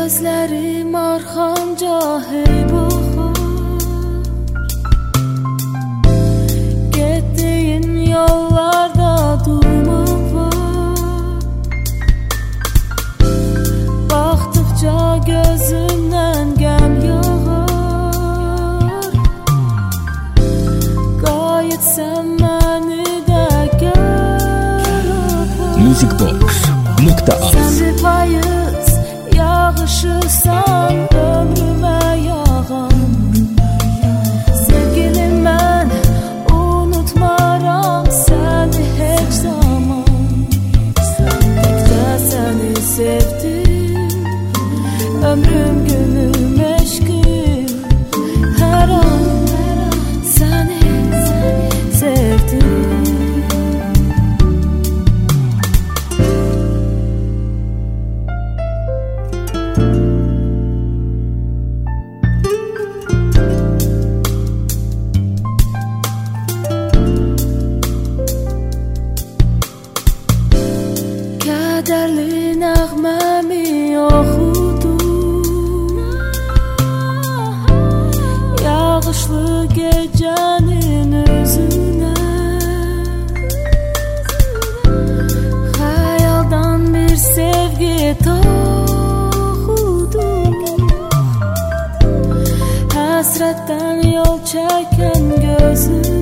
Gözlerim arxamca hey baxır, getdiyin yollarda durmam var. Baxdıqca gözümdən qəm yağır, qayıtsan məni də görüb. Musicbox.az Sen bir payız yağışırsan ömrüme yağan, sevgilim ben unutmaram seni hiç zaman. Tek de seni sevdim, ömrüm günüm eşkim, her an seni sevdim. Kədərli nəğməmi oxudum, yağışlı gecənin özünə. Xəyaldan bir sevgi toxudum, həsrətdən yol çəkən gözüm.